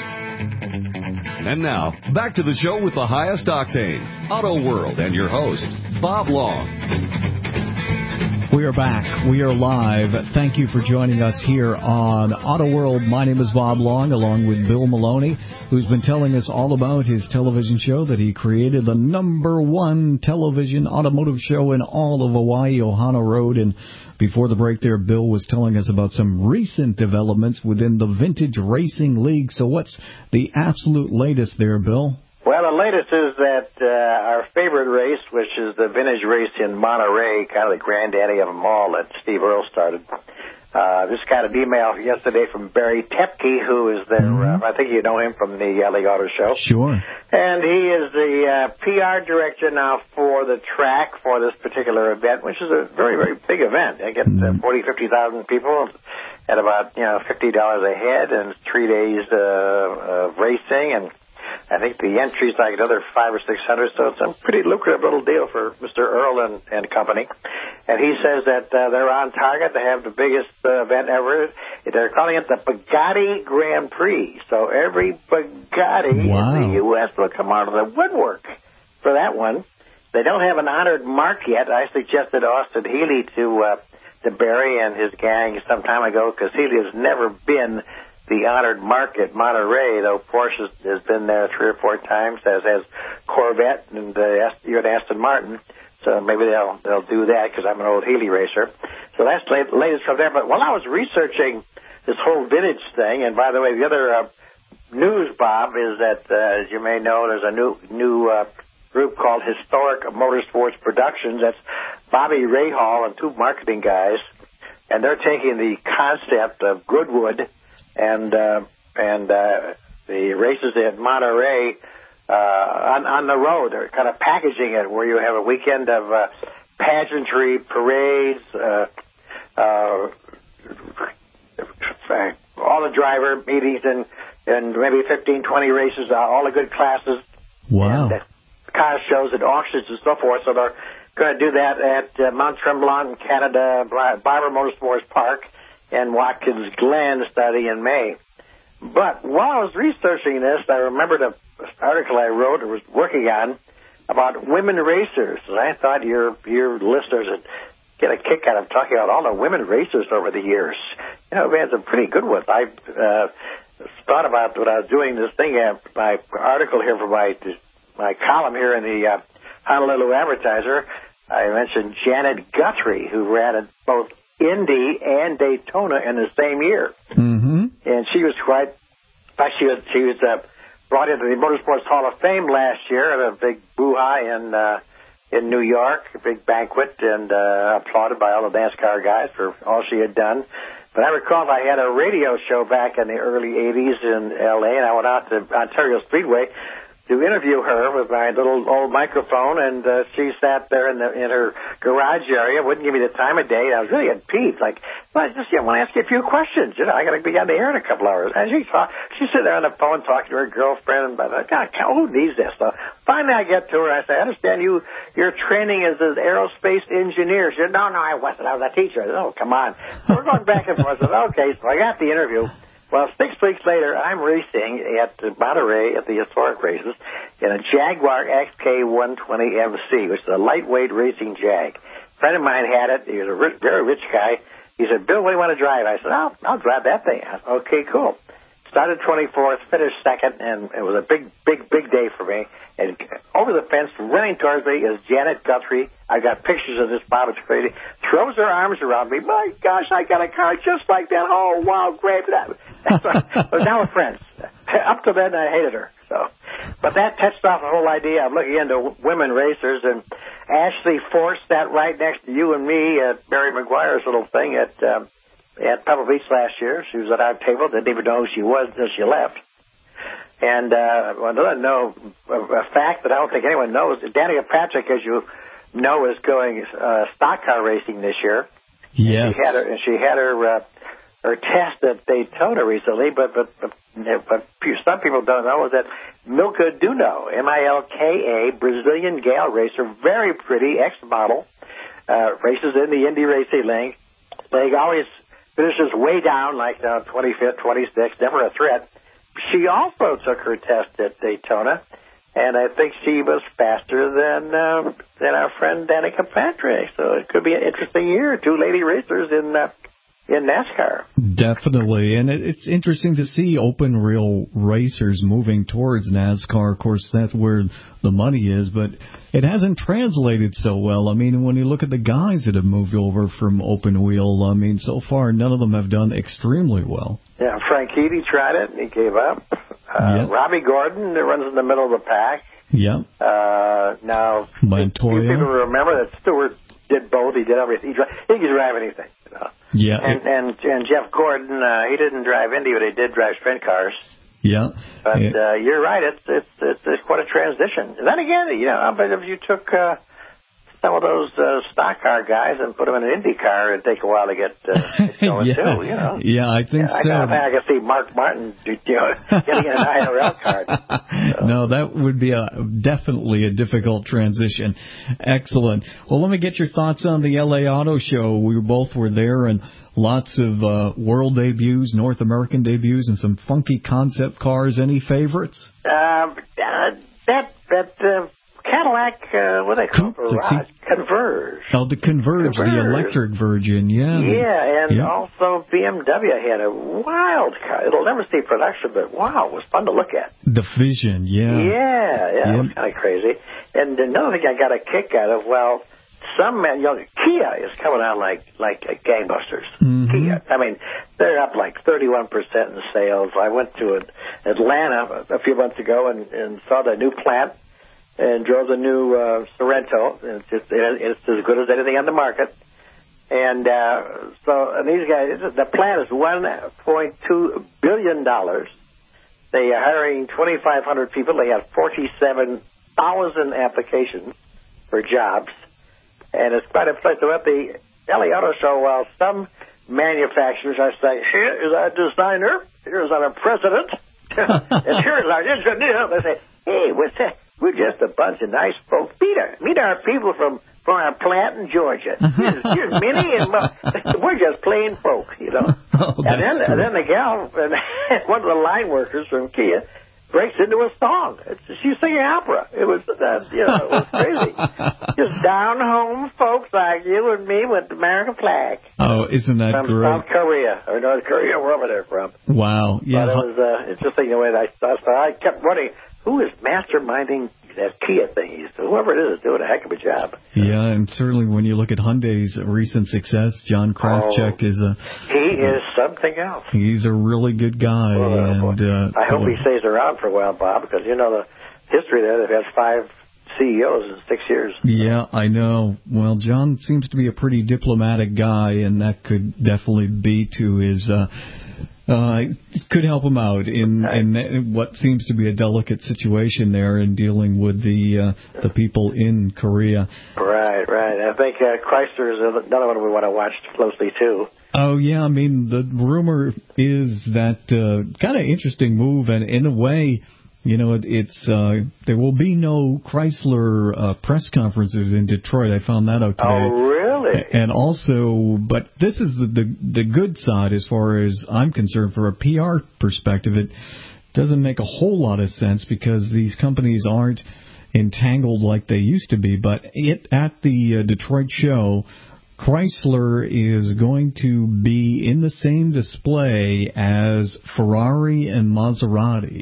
And now, back to the show with the highest octanes, Auto World, and your host, Bob Long. We are back. We are live. Thank you for joining us here on Auto World. My name is Bob Long, along with Bill Maloney, who's been telling us all about his television show that he created, the #1 television automotive show in all of Hawaii, Ohana Road. And before the break there, Bill was telling us about some recent developments within the Vintage Racing League. So what's the absolute latest there, Bill? Well, the latest is that our favorite race, which is the vintage race in Monterey, kind of the granddaddy of them all that Steve Earle started. Just got an email yesterday from Barry Tepke, who is their, I think you know him from the LA Auto Show. Sure. And he is the PR director now for the track for this particular event, which is a very, very big event. They get 40,000, 50,000 people at about, $50 a head and 3 days of racing, and I think the entry's like another 500 or 600, so it's a pretty lucrative little deal for Mr. Earle and company. And he says that they're on target to have the biggest event ever. They're calling it the Bugatti Grand Prix. So every Bugatti in the U.S. will come out of the woodwork for that one. They don't have an honored mark yet. I suggested Austin Healy to Barry and his gang some time ago, because Healy has never been the honored mark at Monterey, though Porsche has been there 3 or 4 times, as has Corvette and you're an Aston Martin. So maybe they'll do that, because I'm an old Healy racer. So that's the latest from there. But while I was researching this whole vintage thing, and by the way, the other news, Bob, is that, as you may know, there's a new group called Historic Motorsports Productions. That's Bobby Rahal and 2 marketing guys, and they're taking the concept of Goodwood and the races at Monterey on the road. They're kind of packaging it where you have a weekend of pageantry, parades, all the driver meetings, and maybe 15, 20 races, all the good classes. Wow. And car shows and auctions and so forth. So they're going to do that at Mount Tremblant in Canada, Barber Motorsports Park, and Watkins Glen starting in May. But while I was researching this, I remembered an article I wrote or was working on about women racers. And I thought your listeners would get a kick out of talking about all the women racers over the years. We had some pretty good ones. I thought about when I was doing this thing, my article here for my column here in the Honolulu Advertiser. I mentioned Janet Guthrie, who ran at both Indy and Daytona in the same year. Mm-hmm. And she was in fact, she was brought into the Motorsports Hall of Fame last year at a big boo-ha in New York, a big banquet, and applauded by all the NASCAR guys for all she had done. But I recall I had a radio show back in the early 80s in L.A., and I went out to Ontario Speedway to interview her with my little old microphone, and she sat there in her garage area, wouldn't give me the time of day. I was really at peace. Like, well, I just want to ask you a few questions. I got to be on the air in a couple hours. And she's sitting there on the phone talking to her girlfriend, and I thought, God, who needs this? So finally I get to her, and I say, I understand your training as an aerospace engineer. She said, no, I wasn't. I was a teacher. I said, oh, come on. So we're going back and forth. I said, okay, so I got the interview. Well, 6 weeks later, I'm racing at Monterey at the historic races in a Jaguar XK120MC, which is a lightweight racing Jag. A friend of mine had it. He was a very rich guy. He said, Bill, what do you want to drive? I said, I'll drive that thing. I said, okay, cool. Started 24th, finished second, and it was a big day for me. And over the fence, running towards me, is Janet Guthrie. I got pictures of this, Bob. It's crazy. Throws her arms around me. My gosh, I got a car just like that. Oh, wow, great. But now we're friends. Up to then, I hated her. But that touched off the whole idea of looking into women racers. And Ashley Force sat right next to you and me at Barry McGuire's little thing at Pebble Beach last year. She was at our table. Didn't even know who she was until she left. And another a fact that I don't think anyone knows, Danica Patrick, as you know, is going stock car racing this year. Yes. And she had her test at Daytona recently, but some people don't know is that Milka Duno, Milka, Brazilian gal racer, very pretty, ex-model, races in the Indy Racing League. They always finishes way down, like 25th, 26th, never a threat. She also took her test at Daytona, and I think she was faster than our friend Danica Patrick. So it could be an interesting year. 2 lady racers in NASCAR. Definitely, and it's interesting to see open wheel racers moving towards NASCAR. Of course, that's where the money is, but it hasn't translated so well. I mean, when you look at the guys that have moved over from open wheel, I mean, so far none of them have done extremely well. Yeah, Frank Healy tried it and he gave up. Robbie Gordon, that runs in the middle of the pack. Yeah. Now, Montoya. People remember that Stewart did both. He did everything. He could drive anything. Yeah. And Jeff Gordon, he didn't drive Indy, but he did drive sprint cars. Yeah. But you're right. It's quite a transition. Then again, I bet if you took some of those stock car guys and put them in an Indy car, it'd take a while to get going too. Yeah, I think so. I can see Mark Martin getting an IRL card. No, that would be definitely a difficult transition. Excellent. Well, let me get your thoughts on the LA Auto Show. We both were there, and lots of world debuts, North American debuts, and some funky concept cars. Any favorites? That Cadillac, what they call it? Converge. Oh, the Converge, the electric Virgin, yeah. Yeah, and also BMW had a wild car. It'll never see production, but wow, it was fun to look at. The Vision, yeah. Yeah, it was kind of crazy. And another thing I got a kick out of, Kia is coming out like gangbusters. Mm-hmm. Kia, I mean, they're up like 31% in sales. I went to Atlanta a few months ago and saw the new plant and drove the new Sorento. It's as good as anything on the market. And these guys, the plant is $1.2 billion. They are hiring 2,500 people. They have 47,000 applications for jobs. And it's quite a place. So at the LA Auto Show, while some manufacturers are saying, here is our designer, here's our president, and here's our engineer, they say, hey, we're just a bunch of nice folks. Meet our people from our plant in Georgia. Here's Minnie, and we're just plain folk, Oh, and then the gal, one of the line workers from Kia, breaks into a song. She's singing opera. It was, it was crazy. Just down home folks like you and me with the American flag. Oh, isn't that from great? South Korea or North Korea, wherever they're from. Wow. Yeah. But it was interesting the way I kept wondering, who is masterminding that Kia thing? Whoever it is doing a heck of a job. Yeah, and certainly when you look at Hyundai's recent success, John Krafchick he is something else. He's a really good guy. I hope he stays around for a while, Bob, because the history there, they've had 5 CEOs in 6 years. Yeah, I know. Well, John seems to be a pretty diplomatic guy, and that could definitely be to his could help them out in what seems to be a delicate situation there in dealing with the people in Korea. Right. I think Chrysler is another one we want to watch closely, too. Oh, yeah. I mean, the rumor is that kind of interesting move, and in a way, you know, it's there will be no Chrysler press conferences in Detroit. I found that out today. Oh, really? And also, but this is the good side as far as I'm concerned. For a PR perspective, it doesn't make a whole lot of sense because these companies aren't entangled like they used to be. But at the Detroit show, Chrysler is going to be in the same display as Ferrari and Maserati.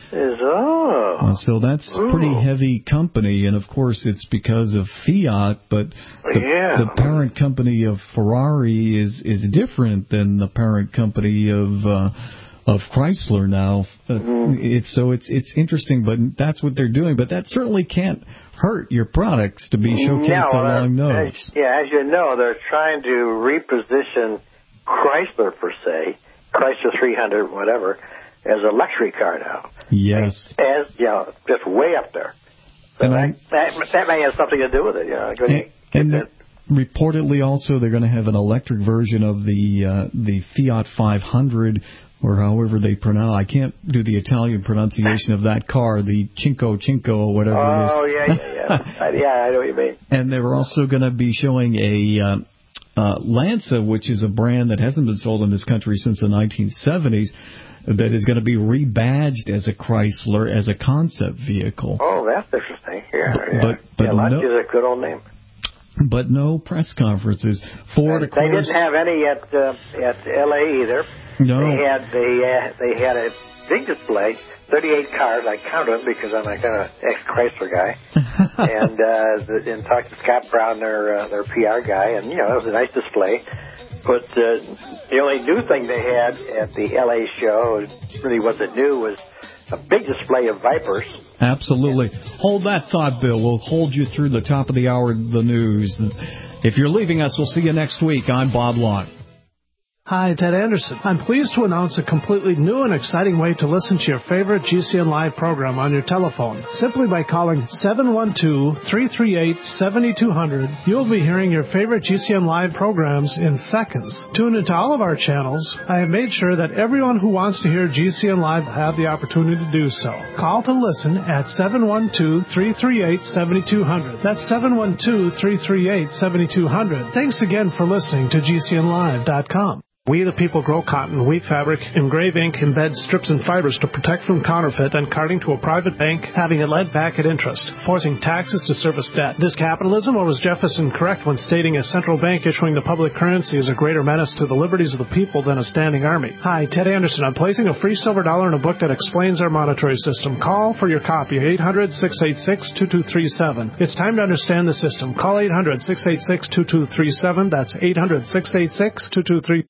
So that's pretty heavy company, and of course it's because of Fiat, but the parent company of Ferrari is different than the parent company of Chrysler now. It's interesting, but that's what they're doing. But that certainly can't hurt your products to be showcased along those. As you know, they're trying to reposition Chrysler per se, Chrysler 300, whatever, as a luxury car now. Yes. As just way up there. So that may have something to do with it. And reportedly, also, they're going to have an electric version of the Fiat 500, or however they pronounce. I can't do the Italian pronunciation of that car, the Cinco or whatever it is. Oh, yeah, I know what you mean. And they're also going to be showing a Lanza, which is a brand that hasn't been sold in this country since the 1970s. That is going to be rebadged as a Chrysler as a concept vehicle. Oh, that's interesting. But Lanza is a good old name. But no press conferences. Ford, of course, they didn't have any at L.A. either. No. They had a big display, 38 cars. I counted them because I'm a kind of ex-Chrysler guy. And talked to Scott Brown, their PR guy, and it was a nice display. But the only new thing they had at the L.A. show, really wasn't new, was a big display of Vipers. Absolutely. Hold that thought, Bill. We'll hold you through the top of the hour, the news. If you're leaving us, we'll see you next week. I'm Bob Long. Hi, Ted Anderson. I'm pleased to announce a completely new and exciting way to listen to your favorite GCN Live program on your telephone. Simply by calling 712-338-7200, you'll be hearing your favorite GCN Live programs in seconds. Tune into all of our channels. I have made sure that everyone who wants to hear GCN Live will have the opportunity to do so. Call to listen at 712-338-7200. That's 712-338-7200. Thanks again for listening to GCNLive.com. We the people grow cotton, weave fabric, engrave ink, embed strips and fibers to protect from counterfeit, and carting to a private bank, having it lent back at interest, forcing taxes to service debt. This capitalism, or was Jefferson correct when stating a central bank issuing the public currency is a greater menace to the liberties of the people than a standing army? Hi, Ted Anderson. I'm placing a free silver dollar in a book that explains our monetary system. Call for your copy, 800-686-2237. It's time to understand the system. Call 800-686-2237. That's 800-686-2237.